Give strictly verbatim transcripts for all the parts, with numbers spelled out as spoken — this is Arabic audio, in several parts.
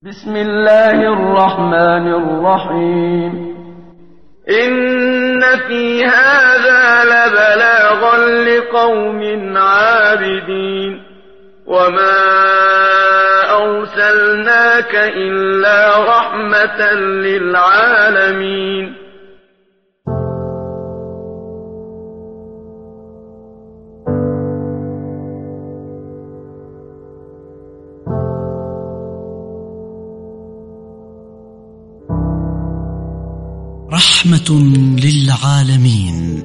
بسم الله الرحمن الرحيم. إن في هذا لبلاغا لقوم عابدين وما أرسلناك إلا رحمة للعالمين. رحمة للعالمين.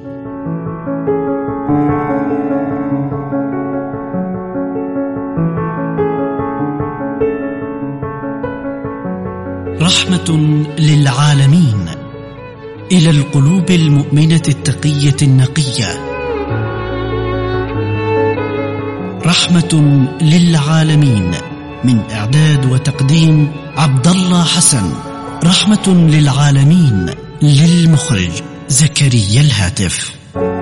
رحمة للعالمين إلى القلوب المؤمنة التقية النقية. رحمة للعالمين من إعداد وتقديم عبد الله حسن. رحمة للعالمين للمخرج زكريا الهاتف.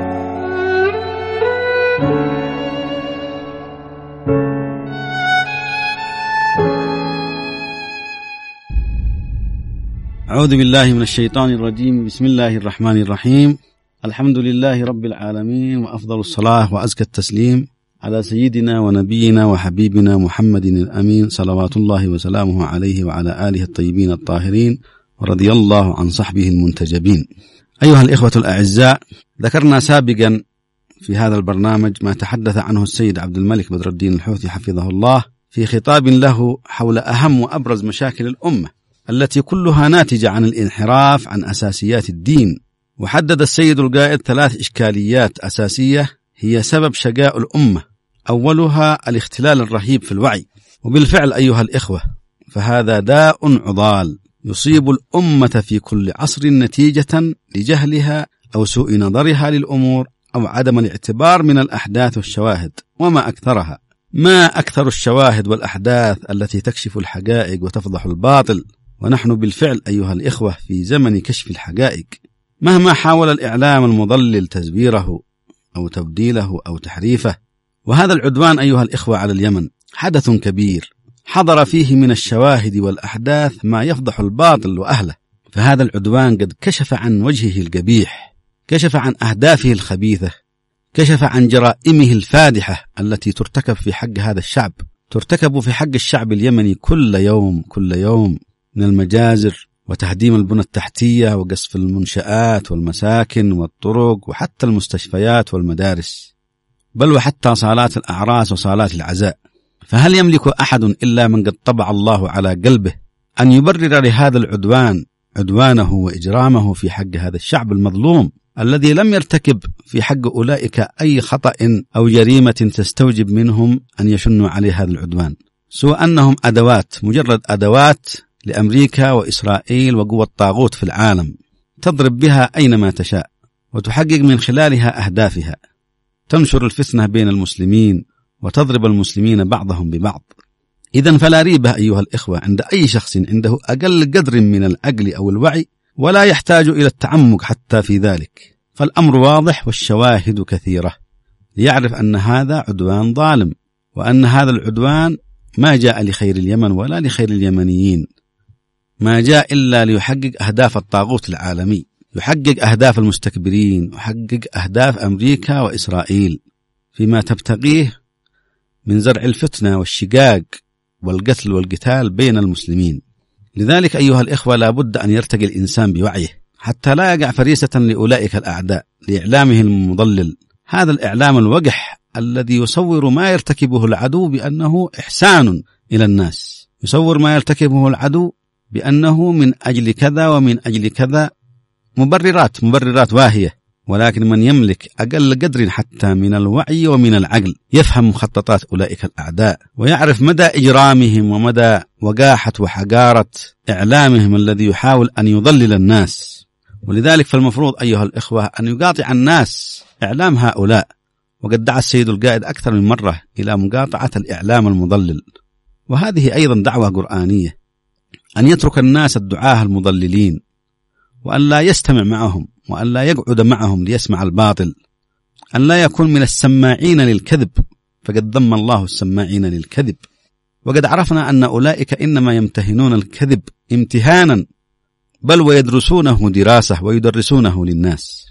أعوذ بالله من الشيطان الرجيم. بسم الله الرحمن الرحيم. الحمد لله رب العالمين، وأفضل الصلاة وأزكى التسليم على سيدنا ونبينا وحبيبنا محمد الأمين، صلوات الله وسلامه عليه وعلى آله الطيبين الطاهرين، ورضي الله عن صحبه المنتجبين. أيها الإخوة الأعزاء، ذكرنا سابقا في هذا البرنامج ما تحدث عنه السيد عبد الملك بدر الدين الحوثي حفظه الله في خطاب له حول أهم وأبرز مشاكل الأمة التي كلها ناتجة عن الانحراف عن أساسيات الدين. وحدد السيد القائد ثلاث إشكاليات أساسية هي سبب شقاء الأمة. أولها الاختلال الرهيب في الوعي، وبالفعل أيها الإخوة فهذا داء عضال يصيب الأمة في كل عصر نتيجة لجهلها أو سوء نظرها للأمور أو عدم الاعتبار من الأحداث والشواهد. وما أكثرها، ما أكثر الشواهد والأحداث التي تكشف الحقائق وتفضح الباطل. ونحن بالفعل أيها الإخوة في زمن كشف الحقائق. مهما حاول الإعلام المضلل تزويره أو تبديله أو تحريفه. وهذا العدوان أيها الإخوة على اليمن حدث كبير حضر فيه من الشواهد والأحداث ما يفضح الباطل وأهله. فهذا العدوان قد كشف عن وجهه القبيح، كشف عن أهدافه الخبيثة، كشف عن جرائمه الفادحة التي ترتكب في حق هذا الشعب، ترتكب في حق الشعب اليمني كل يوم كل يوم، من المجازر وتهديم البنى التحتية وقصف المنشآت والمساكن والطرق وحتى المستشفيات والمدارس، بل وحتى صالات الأعراس وصالات العزاء. فهل يملك أحد إلا من قد طبع الله على قلبه أن يبرر لهذا العدوان عدوانه وإجرامه في حق هذا الشعب المظلوم الذي لم يرتكب في حق أولئك أي خطأ أو جريمة تستوجب منهم أن يشنوا عليه هذا العدوان، سوى أنهم أدوات، مجرد أدوات لأمريكا وإسرائيل وقوى الطاغوت في العالم، تضرب بها أينما تشاء وتحقق من خلالها أهدافها، تنشر الفتنة بين المسلمين وتضرب المسلمين بعضهم ببعض. إذن فلا ريبة أيها الإخوة عند أي شخص عنده أقل قدر من العقل أو الوعي، ولا يحتاج إلى التعمق حتى في ذلك، فالأمر واضح والشواهد كثيرة، ليعرف أن هذا عدوان ظالم، وأن هذا العدوان ما جاء لخير اليمن ولا لخير اليمنيين، ما جاء إلا ليحقق أهداف الطاغوت العالمي، يحقق أهداف المستكبرين، يحقق أهداف أمريكا وإسرائيل فيما تبتغيه من زرع الفتنة والشقاق والقتل والقتال بين المسلمين. لذلك أيها الإخوة لا بد أن يرتقي الإنسان بوعيه حتى لا يقع فريسة لأولئك الأعداء لإعلامه المضلل، هذا الإعلام الوقح الذي يصور ما يرتكبه العدو بأنه إحسان إلى الناس، يصور ما يرتكبه العدو بأنه من أجل كذا ومن أجل كذا، مبررات مبررات واهية. ولكن من يملك أقل قدر حتى من الوعي ومن العقل يفهم مخططات أولئك الأعداء، ويعرف مدى إجرامهم ومدى وقاحة وحقارة إعلامهم الذي يحاول أن يضلل الناس. ولذلك فالمفروض أيها الإخوة أن يقاطع الناس إعلام هؤلاء، وقد دعا السيد القائد أكثر من مرة إلى مقاطعة الإعلام المضلل، وهذه أيضا دعوة قرآنية، أن يترك الناس الدعاة المضللين، وأن لا يستمع معهم، وأن لا يقعد معهم ليسمع الباطل، أن لا يكون من السماعين للكذب، فقد ذم الله السماعين للكذب. وقد عرفنا أن أولئك إنما يمتهنون الكذب امتهانا، بل ويدرسونه دراسة ويدرسونه للناس.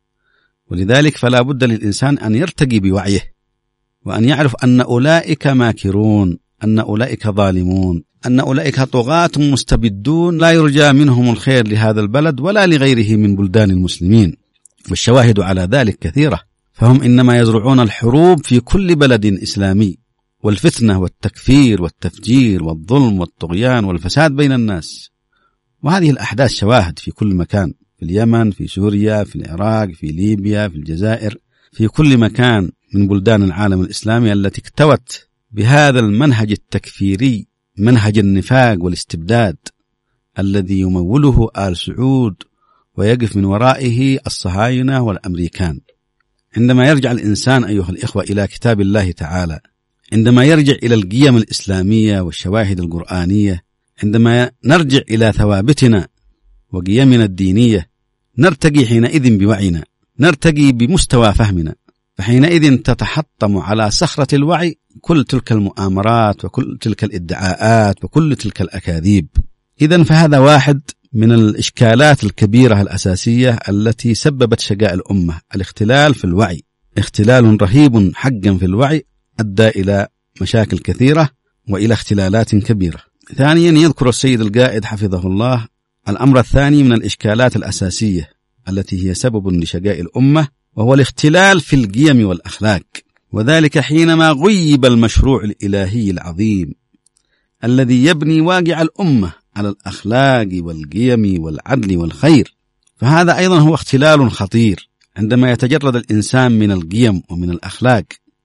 ولذلك فلا بد للإنسان أن يرتقي بوعيه، وأن يعرف أن أولئك ماكرون، أن أولئك ظالمون، أن أولئك طغاة مستبدون لا يرجى منهم الخير لهذا البلد ولا لغيره من بلدان المسلمين. والشواهد على ذلك كثيرة، فهم إنما يزرعون الحروب في كل بلد إسلامي، والفتنة والتكفير والتفجير والظلم والطغيان والفساد بين الناس. وهذه الأحداث شواهد في كل مكان، في اليمن، في سوريا، في العراق، في ليبيا، في الجزائر، في كل مكان من بلدان العالم الإسلامي التي اكتوت بهذا المنهج التكفيري، منهج النفاق والاستبداد الذي يموله آل سعود ويقف من ورائه الصهاينة والأمريكان. عندما يرجع الإنسان أيها الإخوة إلى كتاب الله تعالى، عندما يرجع إلى القيم الإسلامية والشواهد القرآنية، عندما نرجع إلى ثوابتنا وقيمنا الدينية، نرتقي حينئذ بوعينا، نرتقي بمستوى فهمنا، فحينئذ تتحطم على صخرة الوعي كل تلك المؤامرات وكل تلك الادعاءات وكل تلك الأكاذيب. إذن فهذا واحد من الإشكالات الكبيرة الأساسية التي سببت شقاء الأمة، الاختلال في الوعي، اختلال رهيب حقا في الوعي أدى إلى مشاكل كثيرة وإلى اختلالات كبيرة. ثانيا يذكر السيد القائد حفظه الله الأمر الثاني من الإشكالات الأساسية التي هي سبب لشقاء الأمة، وهو الاختلال في القيم والأخلاق، وذلك حينما غيب المشروع الإلهي العظيم الذي يبني واقع الأمة على الأخلاق والقيم والعدل والخير. فهذا أيضا هو اختلال خطير. عندما يتجرد الإنسان من القيم ومن الأخلاق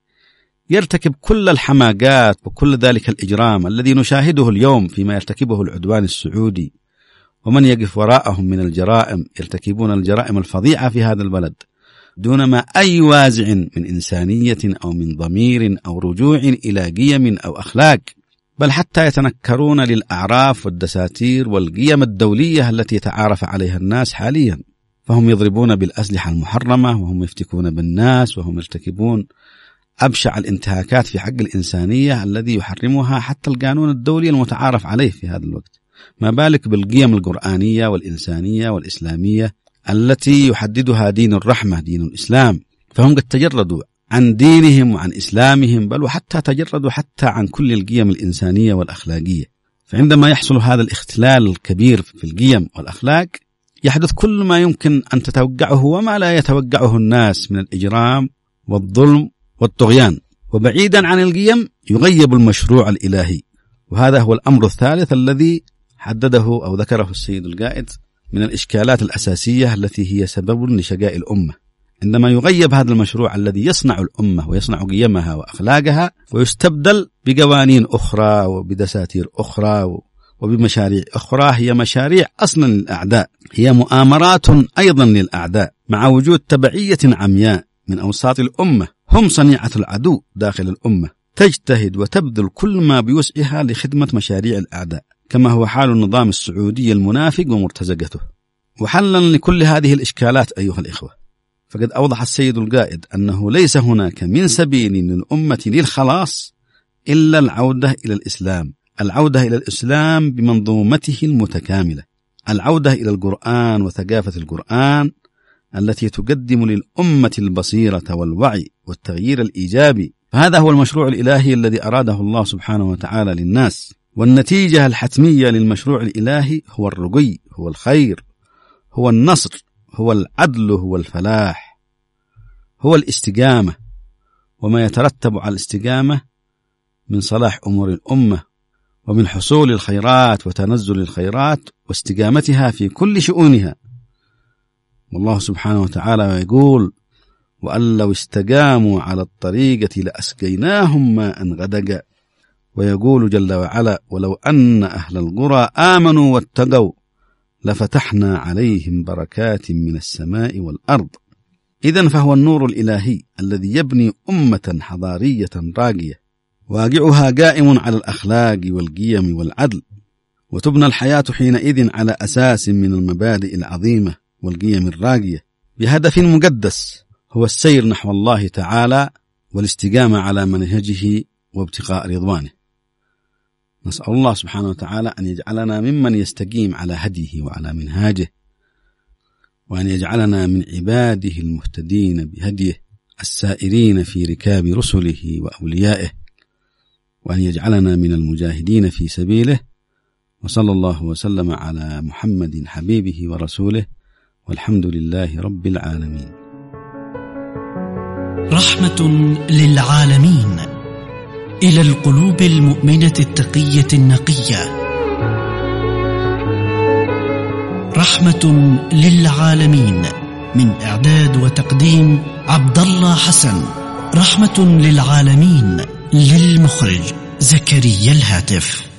يرتكب كل الحماقات وكل ذلك الإجرام الذي نشاهده اليوم فيما يرتكبه العدوان السعودي، ومن يقف وراءهم من الجرائم، يرتكبون الجرائم الفظيعة في هذا البلد دون ما أي وازع من إنسانية أو من ضمير أو رجوع إلى قيم أو أخلاق، بل حتى يتنكرون للأعراف والدساتير والقيم الدولية التي تعارف عليها الناس حاليا. فهم يضربون بالأسلحة المحرمة، وهم يفتكون بالناس، وهم يرتكبون أبشع الانتهاكات في حق الإنسانية الذي يحرمها حتى القانون الدولي المتعارف عليه في هذا الوقت، ما بالك بالقيم القرآنية والإنسانية والإسلامية التي يحددها دين الرحمة، دين الإسلام. فهم قد تجردوا عن دينهم وعن إسلامهم، بل وحتى تجردوا حتى عن كل القيم الإنسانية والأخلاقية. فعندما يحصل هذا الاختلال الكبير في القيم والأخلاق يحدث كل ما يمكن أن تتوقعه وما لا يتوقعه الناس من الإجرام والظلم والطغيان. وبعيدا عن القيم يغيب المشروع الإلهي، وهذا هو الأمر الثالث الذي حدده أو ذكره السيد القائد من الإشكالات الأساسية التي هي سبب لشقاء الأمة. عندما يغيب هذا المشروع الذي يصنع الأمة ويصنع قيمها وأخلاقها ويستبدل بقوانين أخرى وبدساتير أخرى وبمشاريع أخرى هي مشاريع أصلا للأعداء، هي مؤامرات أيضا للأعداء، مع وجود تبعية عمياء من أوساط الأمة، هم صنيعة العدو داخل الأمة، تجتهد وتبذل كل ما بوسعها لخدمة مشاريع الأعداء، كما هو حال النظام السعودي المنافق ومرتزقته. وحلا لكل هذه الإشكالات أيها الإخوة، فقد أوضح السيد القائد أنه ليس هناك من سبيل للأمة للخلاص إلا العودة إلى الإسلام، العودة إلى الإسلام بمنظومته المتكاملة، العودة إلى القرآن وثقافة القرآن التي تقدم للأمة البصيرة والوعي والتغيير الإيجابي. فهذا هو المشروع الإلهي الذي أراده الله سبحانه وتعالى للناس، والنتيجة الحتمية للمشروع الإلهي هو الرقي، هو الخير، هو النصر، هو العدل، هو الفلاح، هو الاستقامة، وما يترتب على الاستقامة من صلاح أمور الأمة ومن حصول الخيرات وتنزل الخيرات واستقامتها في كل شؤونها. والله سبحانه وتعالى يقول: وأن لو استقاموا على الطريقة لأسقيناهم ماء غدقا. ويقول جل وعلا: ولو أن أهل القرى آمنوا واتقوا لفتحنا عليهم بركات من السماء والأرض. إذن فهو النور الإلهي الذي يبني أمة حضارية راقية واقعها قائم على الأخلاق والقيم والعدل، وتبنى الحياة حينئذ على أساس من المبادئ العظيمة والقيم الراقية بهدف مقدس هو السير نحو الله تعالى والاستقامة على منهجه وابتغاء رضوانه. نسأل الله سبحانه وتعالى أن يجعلنا ممن يستقيم على هديه وعلى منهاجه، وأن يجعلنا من عباده المهتدين بهديه السائرين في ركاب رسله وأوليائه، وأن يجعلنا من المجاهدين في سبيله. وصلى الله وسلم على محمد حبيبه ورسوله، والحمد لله رب العالمين. رحمة للعالمين إلى القلوب المؤمنة التقية النقية. رحمة للعالمين من إعداد وتقديم عبد الله حسن. رحمة للعالمين للمخرج زكريا الهاتف.